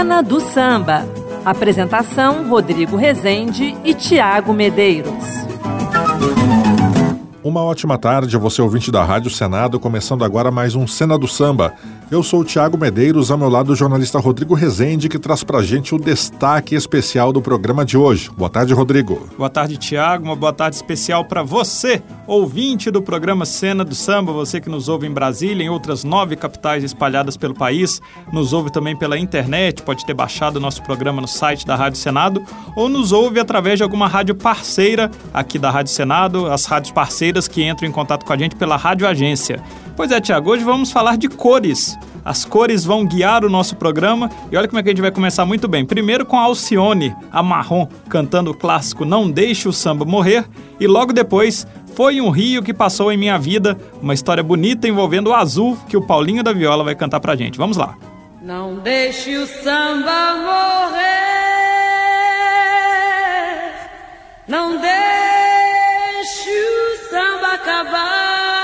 Cena do Samba. Apresentação: Rodrigo Rezende e Tiago Medeiros. Uma ótima tarde a você, ouvinte da Rádio Senado, começando agora mais um Cena do Samba. Eu sou o Tiago Medeiros, ao meu lado o jornalista Rodrigo Rezende, que traz pra gente o destaque especial do programa de hoje. Boa tarde, Rodrigo. Boa tarde, Tiago. Uma boa tarde especial para você, ouvinte do programa Cena do Samba, você que nos ouve em Brasília, em outras 9 capitais espalhadas pelo país, nos ouve também pela internet, pode ter baixado o nosso programa no site da Rádio Senado, ou nos ouve através de alguma rádio parceira aqui da Rádio Senado, as rádios parceiras que entram em contato com a gente pela Rádio Agência. Pois é, Tiago, hoje vamos falar de cores. As cores vão guiar o nosso programa e olha como é que a gente vai começar muito bem. Primeiro com a Alcione, a Marrom, cantando o clássico Não Deixe o Samba Morrer, e logo depois Foi um Rio que Passou em Minha Vida, uma história bonita envolvendo o azul que o Paulinho da Viola vai cantar pra gente. Vamos lá. Não deixe o samba morrer, não deixe o samba acabar.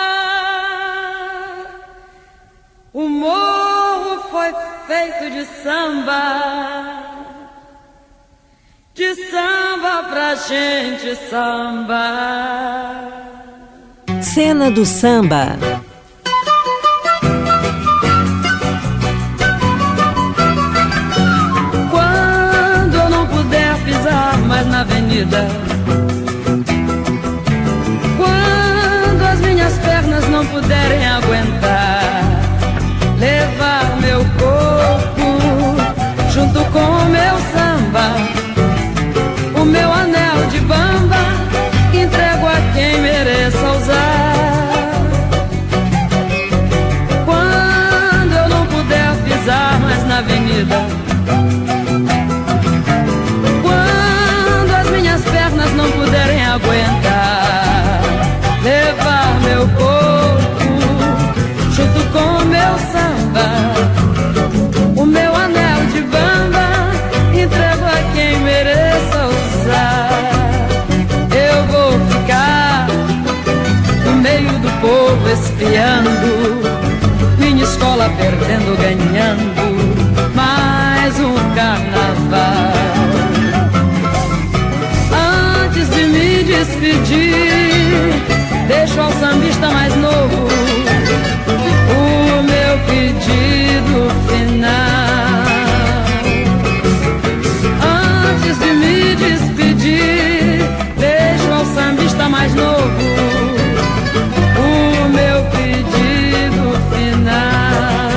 O morro foi feito de samba pra gente sambar. Cena do Samba. Quando eu não puder pisar mais na avenida, quando as minhas pernas não puderem aguentar, levar meu corpo junto com o meu samba, o meu anel de bamba, entrego a quem mereça usar. Quando eu não puder pisar mais na avenida, quando as minhas pernas não puderem aguentar, levar meu corpo junto com o meu samba, o meu anel de bamba, entrego a quem mereça usar. Eu vou ficar no meio do povo espiando, minha escola perdendo, ganhando mais um carnaval. Antes de me despedir, deixo ao sambista mais novo o meu pedido final. Antes de me despedir, deixo ao sambista mais novo o meu pedido final.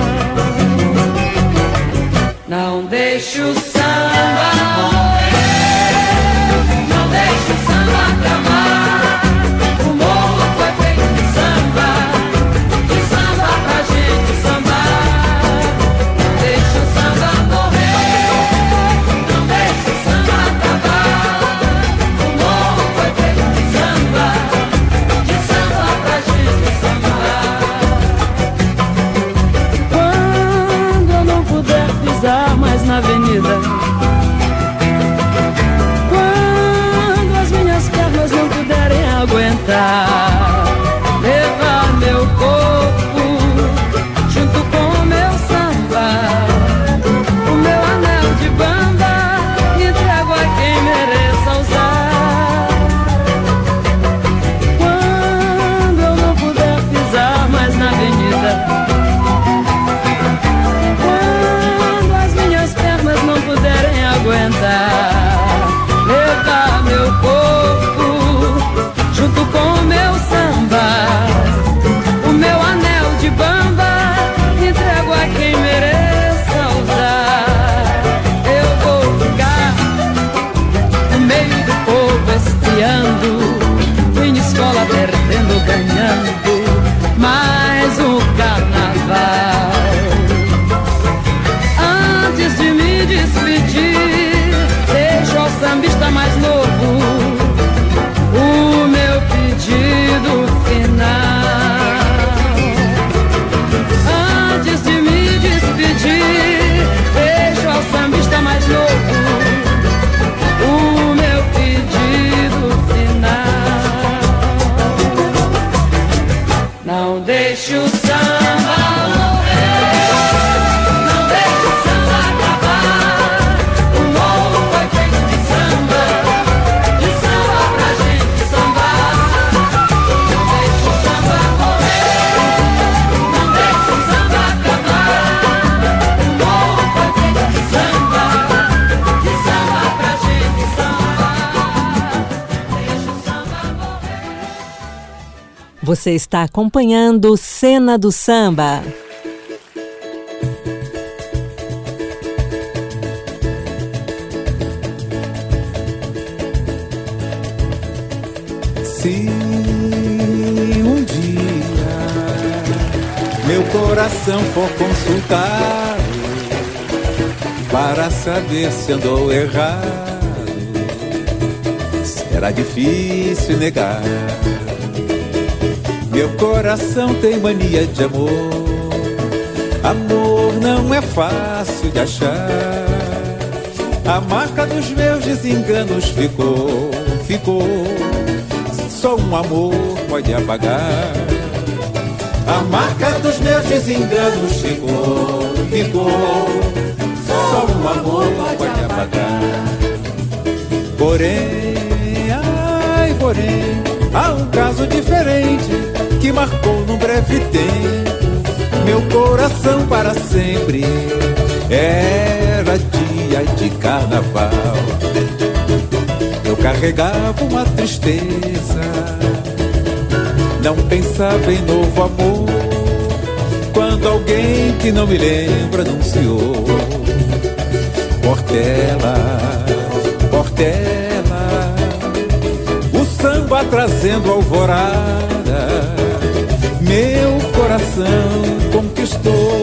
Não deixe o samba morrer, não deixe o samba acabar. O morro foi feito de samba pra gente sambar. Não deixe o samba morrer, não deixe o samba acabar. O morro foi feito de samba pra gente sambar. Quando eu não puder pisar mais na avenida, quando as minhas pernas não puderem aguentar, levar meu corpo junto com o meu samba, o meu anel de bamba, entrego a quem mereça usar. Quando eu não puder pisar mais na avenida, quando as minhas pernas não puderem aguentar, levar meu corpo junto com o meu samba, o meu anel de bamba, entrego a quem mereça usar. Eu vou ficar no meio do povo espiando, minha escola perdendo, ganhando mais um carnaval. Antes de me despedir, deixo ao sambista mais novo o meu pedido final. Antes de me despedir, deixo ao sambista mais novo o meu pedido final. Não deixe o samba morrer, não deixe o samba acabar. Você está acompanhando Cena do Samba. Se um dia meu coração for consultado para saber se andou errado, será difícil negar. Meu coração tem mania de amor. Amor não é fácil de achar. A marca dos meus desenganos ficou. Só um amor pode apagar. A marca dos meus desenganos ficou. Só um amor pode apagar. Porém, há um caso diferente que marcou num breve tempo meu coração para sempre. Era dia de carnaval. Eu carregava uma tristeza, não pensava em novo amor, quando alguém que não me lembra anunciou: Portela, o samba trazendo alvorada, meu coração conquistou.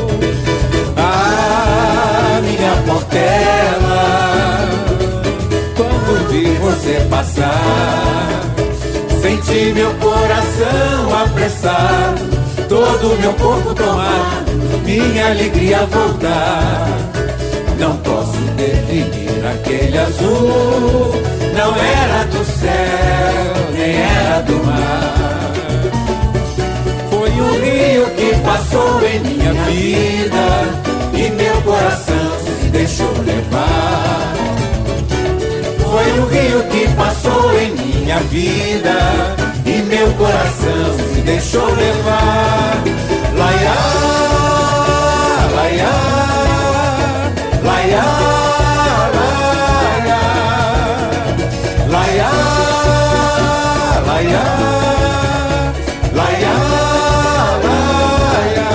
Ah, minha Portela, quando vi você passar, senti meu coração apressar, todo meu corpo tomar, minha alegria voltar. Não posso definir aquele azul, não era do céu, nem era do mar. Foi um rio que passou em minha vida e meu coração se deixou levar. Foi um rio que passou em minha vida e meu coração se deixou levar. Laiá, laiá, laiá, laiá, laiá, laiá, laiá, laiá.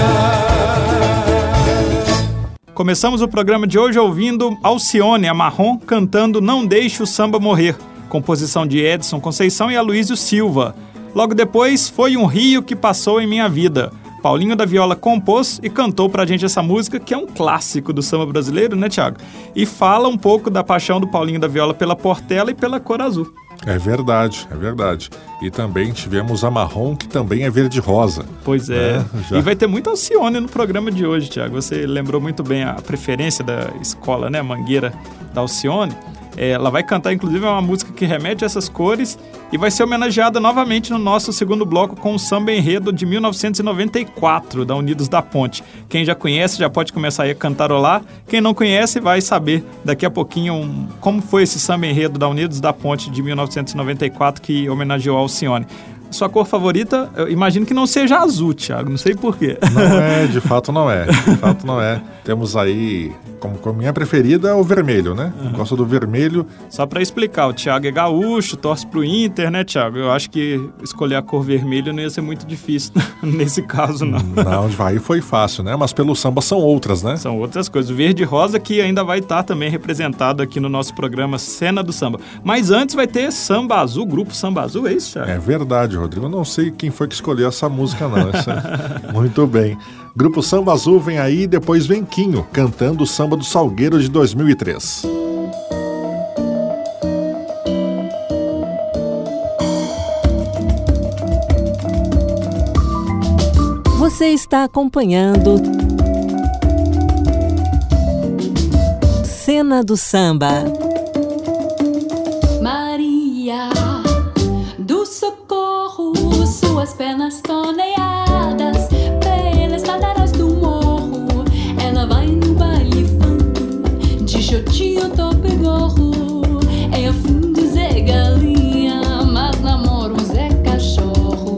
Começamos o programa de hoje ouvindo Alcione, a Marrom, cantando Não Deixe o Samba Morrer, composição de Edson Conceição e Aloysio Silva. Logo depois, Foi um Rio que Passou em Minha Vida. Paulinho da Viola compôs e cantou pra gente essa música, que é um clássico do samba brasileiro, né, Thiago? E fala um pouco da paixão do Paulinho da Viola pela Portela e pela cor azul. É verdade. E também tivemos a Marrom, que também é verde-rosa. Pois é. E vai ter muita Alcione no programa de hoje, Thiago. Você lembrou muito bem a preferência da escola, né, Mangueira, da Alcione. Ela vai cantar, inclusive, uma música que remete a essas cores e vai ser homenageada novamente no nosso segundo bloco com o Samba Enredo de 1994, da Unidos da Ponte. Quem já conhece já pode começar aí a cantarolar. Quem não conhece vai saber daqui a pouquinho como foi esse Samba Enredo da Unidos da Ponte de 1994 que homenageou a Alcione. Sua cor favorita, eu imagino que não seja azul, Thiago, não sei porquê. Não é, de fato não é. Temos aí, como minha preferida, é o vermelho, né? Gosto do vermelho. Só pra explicar, o Thiago é gaúcho, torce pro Inter, né, Thiago? Eu acho que escolher a cor vermelha não ia ser muito difícil nesse caso, não. Não, aí foi fácil, né? Mas pelo samba são outras, né? São outras coisas. O verde e rosa que ainda vai estar também representado aqui no nosso programa Cena do Samba. Mas antes vai ter Samba Azul, grupo Samba Azul, é isso, Thiago? É verdade, Rodrigo. Eu não sei quem foi que escolheu essa música, não. Muito bem. Grupo Samba Azul vem aí, depois vem Quinho, cantando o Samba do Salgueiro de 2003. Você está acompanhando Cena do Samba. Maria do Socorro, suas pernas toneadas pelas laderas do morro. Ela vai no baile funk de shortinho, top e gorro. É o fim do Zé Galinha, mas namora um Zé Cachorro.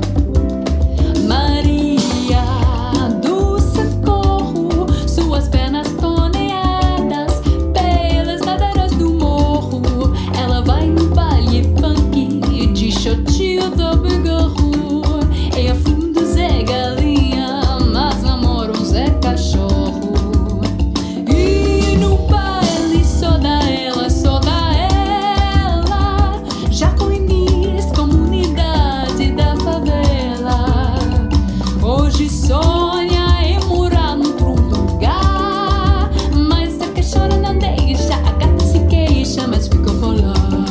Maria do Socorro, suas pernas toneadas pelas laderas do morro. Ela vai no baile funk de shortinho do pigarro. É afim do Zé Galinha, mas namora um Zé Cachorro. E no baile só dá ela, já conheço comunidade da favela. Hoje sonha em morar num lugar, mas a que chora não deixa, a gata se queixa, mas fica por lá.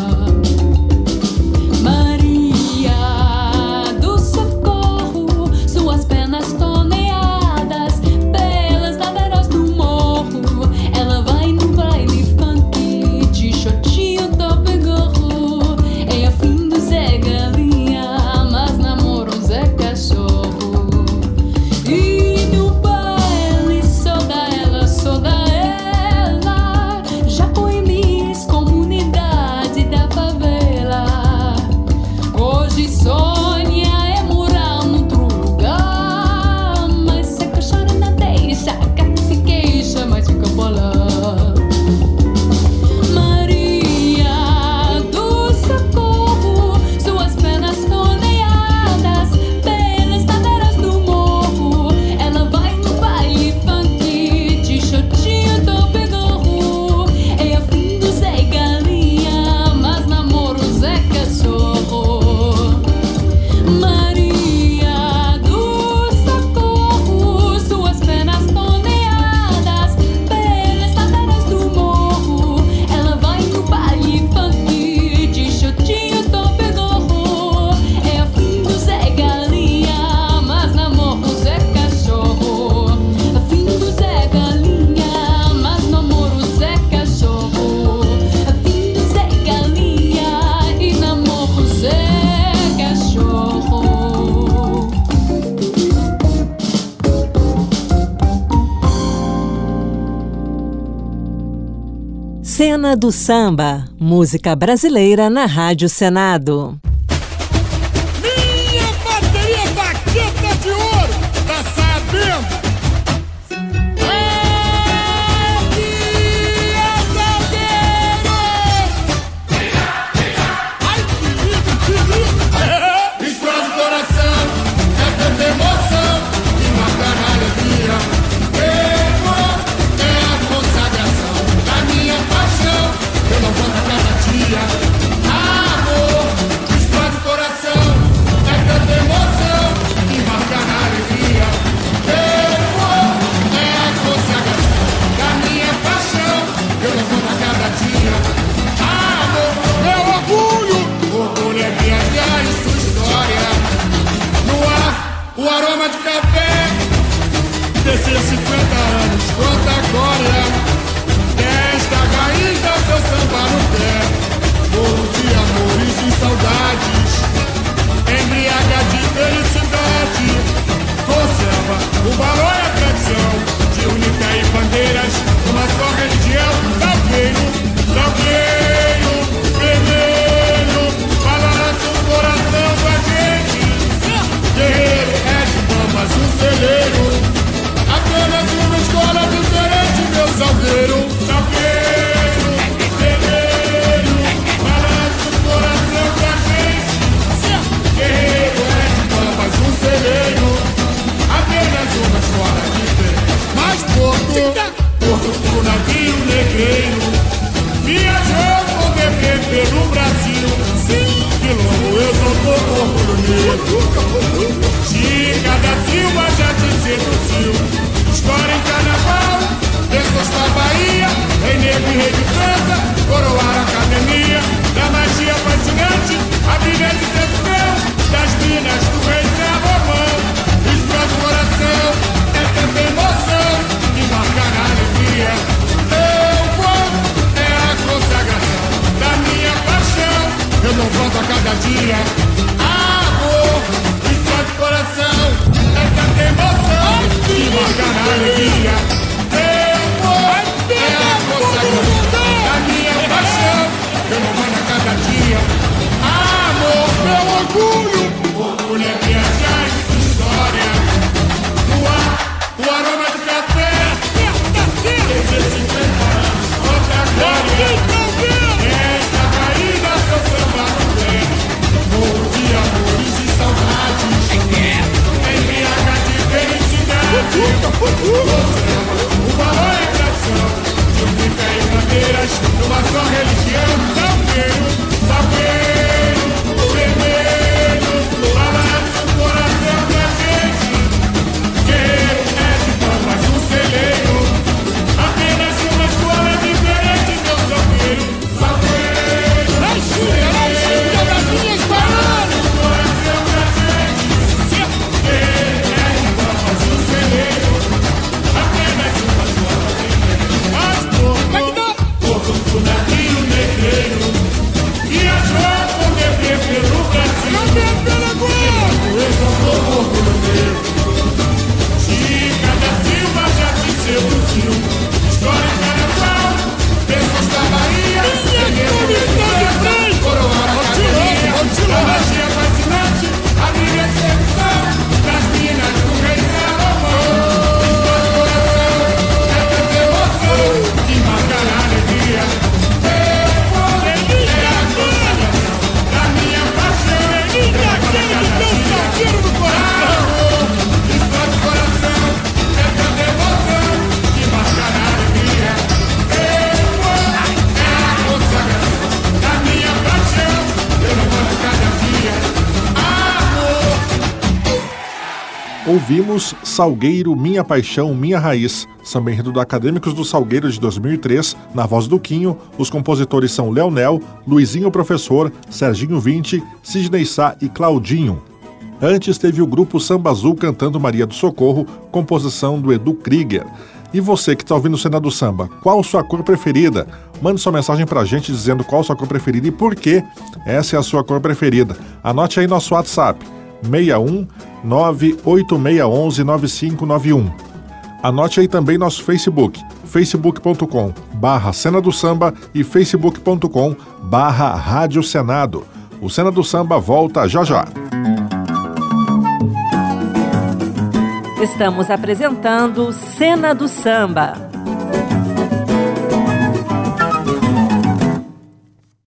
Maria do Socorro, suas pernas toneadas pelas laderas do morro. Ela vai no baile funk de shortinho do pigarro. É afim do Zé Galinha, mas namora um Zé Cachorro. E no baile só dá ela, já conheço comunidade da favela. Hoje sonha é morar num outro lugar, mas se a cachorra não deixa, a gata se queixa, mas fica por lá. Maria do Socorro, suas pernas toneadas pelas ladeiras do morro. Ela vai no baile funk de shortinho do pigarro. É afim do Zé Galinha, mas namora o Zé Cachorro. Maria do Socorro, suas pernas toneadas pelas ladeiras do morro. Ela vai no baile funk de shortinho do pigarro. É afim do Zé Galinha, mas namora o Zé Cachorro. Afim do Zé Galinha, mas namora o Zé Cachorro. Afim do Zé Galinha e namora o Zé Cachorro. Cena do Samba, música brasileira na Rádio Senado. Minha bateria baqueta de ouro, tá sabendo? Explode o coração, é tanta emoção que marca na alegria. É a consagração da minha paixão, eu não conto a cada dia. Amor, explode o coração, é tanta emoção que marca na alegria. É a consagração da minha paixão, eu não conto a cada dia. Amor, meu orgulho, orgulho é viajar em sua história. No ar, o aroma de café, descer 50 anos, conta agora. Desta raiz dá seu samba no pé, morro de amores e saudades, embriaga de felicidade. Conserva o valor e a tradição de unita e bandeiras, uma só religião. Salgueiro, vermelho, balança o coração da gente. Guerreiro é de bombas um celeiro, apenas uma escola diferente, meu salgueiro. Salgueiro, vermelho, balança o coração da gente. Guerreiro é de bombas um celeiro, apenas uma escola diferente. Mas Porto pro navio negreiro, viajou com bebê pelo Brasil. Que longo eu sou por Porto Negro, Chica da Silva já te seduziu. Escola em carnaval, pessoas pra Bahia, rei negro e rei de França, coroar a academia da magia fascinante, a brilhante sedução das minas do rei Zé Romão. Explode o coração, é tanta emoção que marca na alegria. Eu vou, é a consagração da minha paixão, eu não volto a cada dia. Amor, explode o coração, é tanta emoção que marca na alegria. Eu vou, é a consagração da minha paixão, eu não volto a cada dia. Amor, meu orgulho, orgulho é viajar em sua história. No ar, o aroma de café, descer 50 anos, outra glória. Esta rainha, seu samba no pé, morro Ouvimos Salgueiro, Minha Paixão, Minha Raiz, samba enredo do Acadêmicos do Salgueiro de 2003, na voz do Quinho. Os compositores são Leonel, Luizinho Professor, Serginho Vinte, Sidney Sá e Claudinho. Antes teve o grupo Samba Azul cantando Maria do Socorro, composição do Edu Krieger. E você que está ouvindo o Cena do Samba, qual sua cor preferida? Mande sua mensagem pra gente dizendo qual sua cor preferida e por que essa é a sua cor preferida. Anote aí nosso WhatsApp, 61 98611 9591. Anote aí também nosso Facebook, facebook.com/Cena do Samba e facebook.com/Rádio Senado. O Cena do Samba volta já já. Estamos apresentando Cena do Samba.